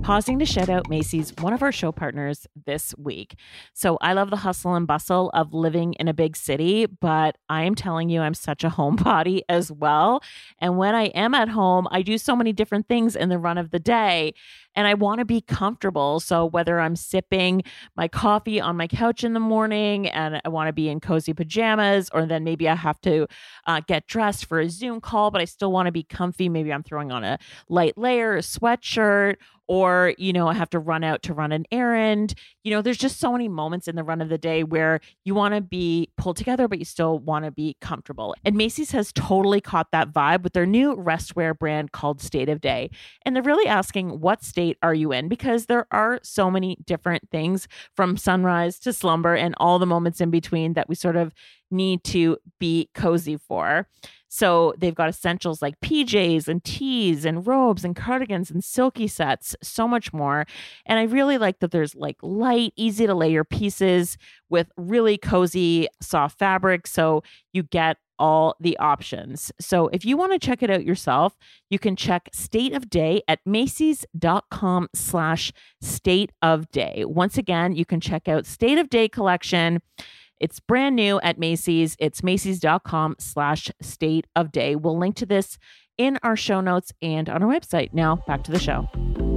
pausing to shout out Macy's, one of our show partners this week. So I love the hustle and bustle of living in a big city, but I am telling you, I'm such a homebody as well. And when I am at home, I do so many different things in the run of the day. And I want to be comfortable. So whether I'm sipping my coffee on my couch in the morning and I want to be in cozy pajamas, or then maybe I have to uh, get dressed for a Zoom call, but I still want to be comfy. Maybe I'm throwing on a light layer, a sweatshirt, or, you know, I have to run out to run an errand. You know, there's just so many moments in the run of the day where you want to be pulled together, but you still want to be comfortable. And Macy's has totally caught that vibe with their new restwear brand called State of Day. And they're really asking, what state are you in? Because there are so many different things from sunrise to slumber and all the moments in between that we sort of need to be cozy for. So they've got essentials like P Js and tees and robes and cardigans and silky sets, so much more. And I really like that there's like light, easy to layer pieces with really cozy, soft fabric. So you get all the options. So if you want to check it out yourself, you can check State of Day at Macy's.com slash State of Day. Once again, you can check out State of Day collection. It's brand new at Macy's. It's Macy's.com slash State of Day. We'll link to this in our show notes and on our website. Now back to the show.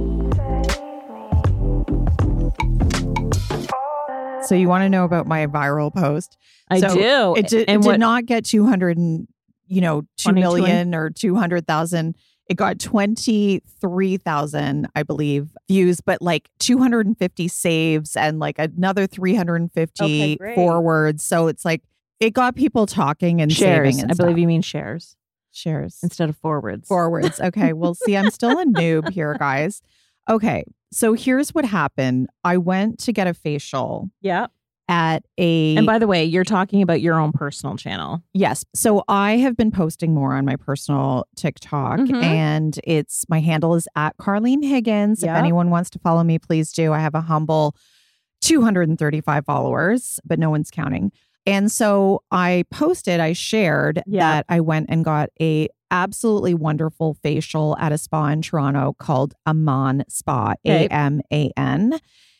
So you want to know about my viral post? I so do. It did, and it what, did not get two hundred and, you know, two million or two hundred thousand. It got twenty-three thousand, I believe, views, but like two hundred fifty saves and like another three hundred fifty okay, forwards. So it's like it got people talking and shares. saving. And I stuff. believe you mean shares. Shares. Instead of forwards. Forwards. Okay. Well, see, I'm still a noob here, guys. Okay. So here's what happened. I went to get a facial. Yeah. At a and by the way, you're talking about your own personal channel. Yes. So I have been posting more on my personal TikTok, mm-hmm. and it's my handle is at Carlene Higgins. Yep. If anyone wants to follow me, please do. I have a humble two hundred thirty-five followers, but no one's counting. And so I posted, I shared yep. that I went and got a absolutely wonderful facial at a spa in Toronto called Aman Spa, okay. A M A N.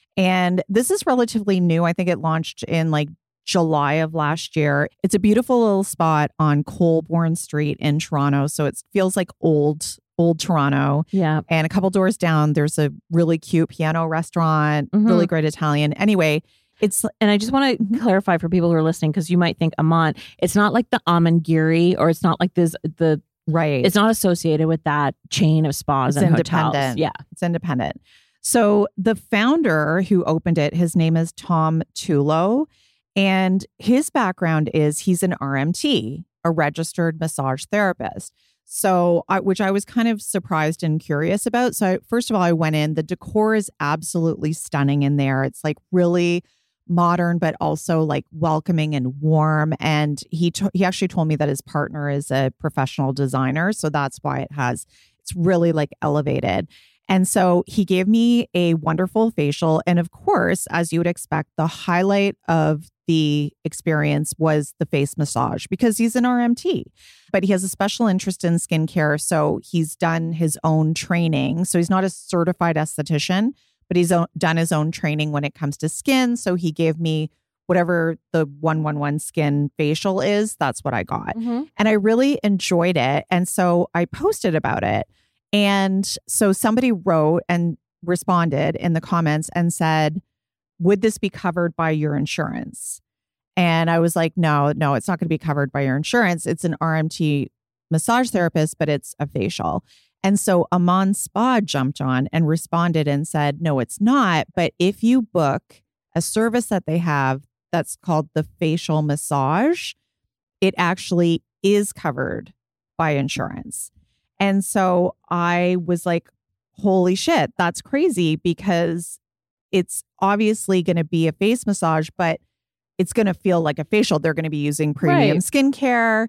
And this is relatively new. I think it launched in like July of last year. It's a beautiful little spot on Colborne Street in Toronto. So it feels like old, old Toronto. Yeah. And a couple doors down, there's a really cute piano restaurant, mm-hmm. really great Italian. Anyway, it's, and I just want to mm-hmm. clarify for people who are listening, because you might think Aman, it's not like the Amangiri, or it's not like this, the, right. It's not associated with that chain of spas it's and independent. hotels. Yeah. It's independent. So the founder who opened it, his name is Tom Tulo, and his background is he's an R M T, a registered massage therapist. So, I, which I was kind of surprised and curious about. So I, first of all, I went in, the decor is absolutely stunning in there. It's like really modern, but also like welcoming and warm. And he, t- he actually told me that his partner is a professional designer. So that's why it has, it's really like elevated. And so he gave me a wonderful facial. And of course, as you would expect, the highlight of the experience was the face massage, because he's an R M T, but he has a special interest in skincare. So he's done his own training. So he's not a certified esthetician, but he's done his own training when it comes to skin. So he gave me whatever the one one one skin facial is. That's what I got. Mm-hmm. And I really enjoyed it. And so I posted about it. And so somebody wrote and responded in the comments and said, would this be covered by your insurance? And I was like, no, no, it's not going to be covered by your insurance. It's an R M T massage therapist, but it's a facial. And so Aman Spa jumped on and responded and said, no, it's not. But if you book a service that they have that's called the facial massage, it actually is covered by insurance. And so I was like, holy shit, that's crazy, because it's obviously going to be a face massage, but it's going to feel like a facial. They're going to be using premium right. skincare.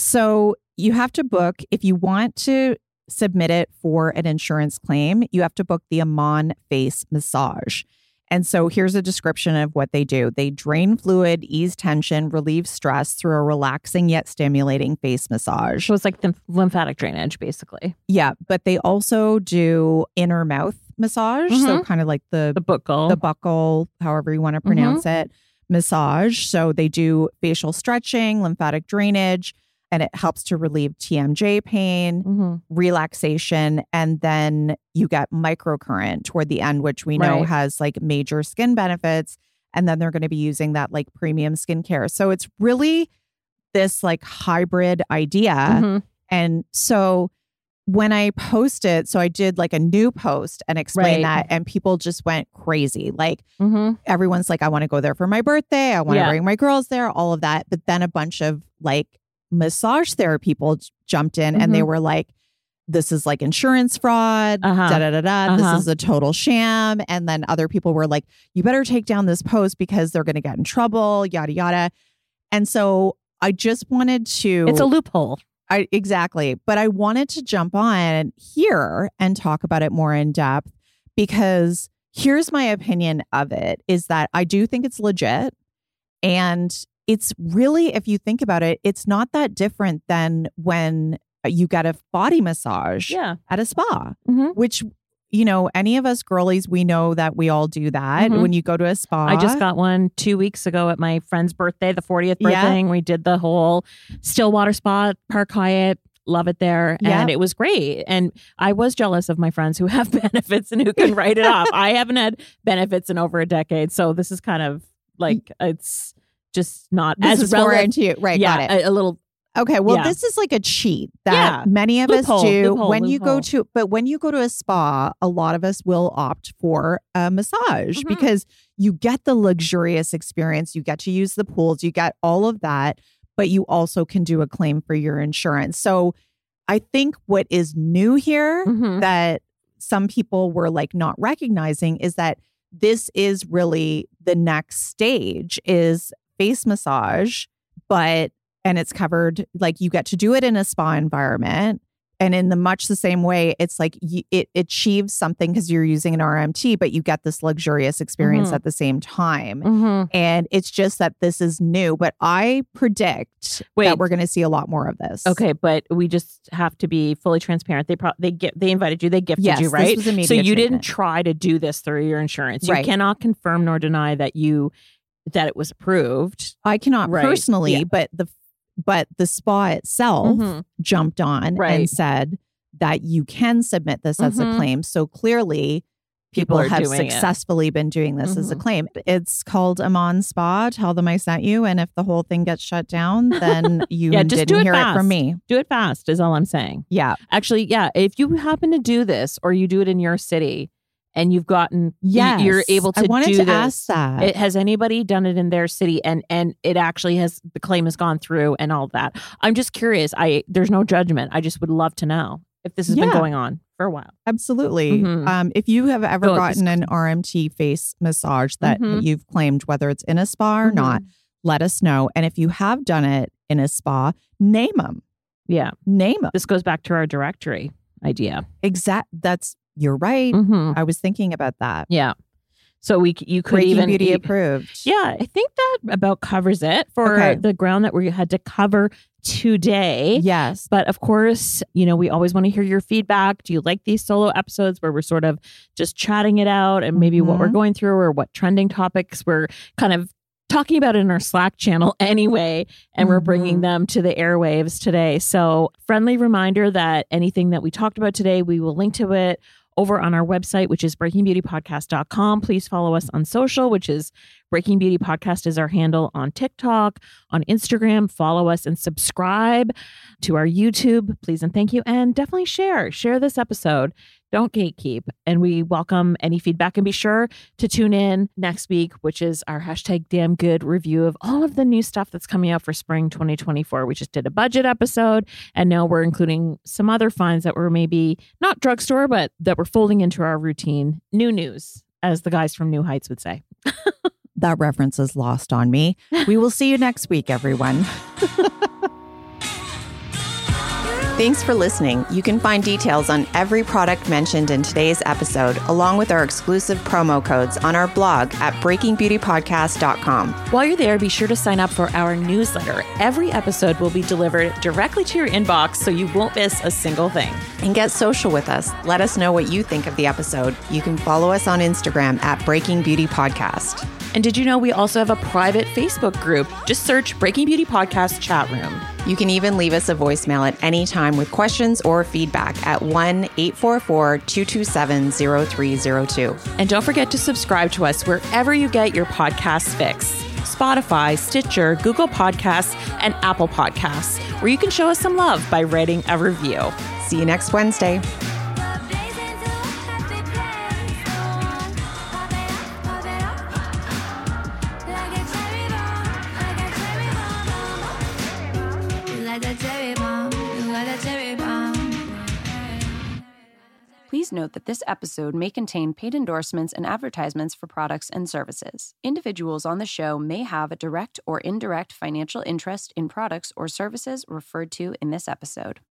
So you have to book, if you want to submit it for an insurance claim, you have to book the Aman face massage. And so here's a description of what they do. They drain fluid, ease tension, relieve stress through a relaxing yet stimulating face massage. So it's like the lymphatic drainage, basically. Yeah, but they also do inner mouth massage. So Mhm. kind of like the The buckle. the buckle, however you want to pronounce it, massage. So they do facial stretching, lymphatic drainage, and it helps to relieve T M J pain, Mhm. relaxation, and then you get microcurrent toward the end, which we know Right. has like major skin benefits. And then they're going to be using that like premium skincare. So it's really this like hybrid idea. Mhm. And so when I posted, so I did like a new post and explained Right. that, and people just went crazy. Like Mhm. everyone's like, I want to go there for my birthday. I want to Yeah. bring my girls there, all of that. But then a bunch of like massage therapy people j- jumped in and they Mhm. were like, this is like insurance fraud, Uh-huh. da da da da. Uh-huh. This is a total sham. And then other people were like, you better take down this post because they're going to get in trouble, yada, yada. And so I just wanted to. It's a loophole. I, exactly. But I wanted to jump on here and talk about it more in depth because here's my opinion of it is that I do think it's legit. And it's really, if you think about it, it's not that different than when you get a body massage Yeah. at a spa, Mhm. which, you know, any of us girlies, we know that we all do that Mhm. when you go to a spa. I just got one two weeks ago at my friend's birthday, the fortieth birthday. Yeah. And we did the whole Stillwater Spa, Park Hyatt. Love it there. Yeah. And it was great. And I was jealous of my friends who have benefits and who can write it off. I haven't had benefits in over a decade. So this is kind of like, it's just not this as is relevant. foreign to you. Right. Yeah, got it. A, a little. Okay, well, Yeah. this is like a cheat that Yeah. many of Loophole, us do loophole, when you go loophole. to, but when you go to a spa, a lot of us will opt for a massage Mhm. because you get the luxurious experience, you get to use the pools, you get all of that, but you also can do a claim for your insurance. So I think what is new here Mhm. that some people were like not recognizing is that this is really the next stage is face massage, but and it's covered like you get to do it in a spa environment. And in the much the same way, it's like y- it achieves something because you're using an R M T, but you get this luxurious experience Mhm. at the same time. Mhm. And it's just that this is new. But I predict Wait. that we're going to see a lot more of this. Okay, but we just have to be fully transparent. They pro- they get they invited you, they gifted Yes, you, this right? was immediate So you didn't treatment. try to do this through your insurance. You Right. cannot confirm nor deny that you that it was approved. I cannot Right. personally, Yeah. but the but the spa itself Mhm. jumped on Right. and said that you can submit this as a Mhm. claim. So clearly People people, are have doing it. successfully been doing this as a Mhm. claim. It's called Amon Spa. Tell them I sent you. And if the whole thing gets shut down, then you Yeah, just didn't do it hear it fast. from me. Do it fast is all I'm saying. Yeah. Actually, yeah, if you happen to do this or you do it in your city and you've gotten y- Yes. you're able to I wanted do to this. ask that. It, has anybody done it in their city and and it actually has the claim has gone through and all that? I'm just curious. I there's no judgment. I just would love to know if this has been Yeah. going on for a while. Absolutely. Mhm. Um, if you have ever Go- gotten an R M T face massage that Mhm. you've claimed, whether it's in a spa or Mhm. not, let us know. And if you have done it in a spa, name them. Yeah, Name them. this goes back to our directory idea. Exact. That's you're right. Mhm. I was thinking about that. Yeah, so we c- you could Breaking even Beauty you- approved. Yeah, I think that about covers it for Okay. the ground that we had to cover today. Yes. But of course, you know, we always want to hear your feedback. Do you like these solo episodes where we're sort of just chatting it out and maybe what we're Mhm. going through or what trending topics we're kind of talking about in our Slack channel anyway, and we're bringing Mhm. them to the airwaves today. So, friendly reminder that anything that we talked about today, we will link to it over on our website, which is breaking beauty podcast dot com. Please follow us on social, which is Breaking Beauty Podcast is our handle on TikTok, on Instagram. Follow us and subscribe to our YouTube, please and thank you. And definitely share, share this episode. Don't gatekeep. And we welcome any feedback, and be sure to tune in next week, which is our hashtag damn good review of all of the new stuff that's coming out for spring twenty twenty-four. We just did a budget episode, and now we're including some other finds that were maybe not drugstore, but that we're folding into our routine. New news, as the guys from New Heights would say. That reference is lost on me. We will see you next week, everyone. You Thanks for listening. You can find details on every product mentioned in today's episode, along with our exclusive promo codes on our blog at breaking beauty podcast dot com. While you're there, be sure to sign up for our newsletter. Every episode will be delivered directly to your inbox, so you won't miss a single thing. And get social with us. Let us know what you think of the episode. You can follow us on Instagram at Breaking Beauty Podcast. And did you know we also have a private Facebook group? Just search Breaking Beauty Podcast Chat Room. You can even leave us a voicemail at any time with questions or feedback at one eight four four, two two seven, zero three zero two. And don't forget to subscribe to us wherever you get your podcasts fix. Spotify, Stitcher, Google Podcasts, and Apple Podcasts, where you can show us some love by writing a review. See you next Wednesday. Please note that this episode may contain paid endorsements and advertisements for products and services. Individuals on the show may have a direct or indirect financial interest in products or services referred to in this episode.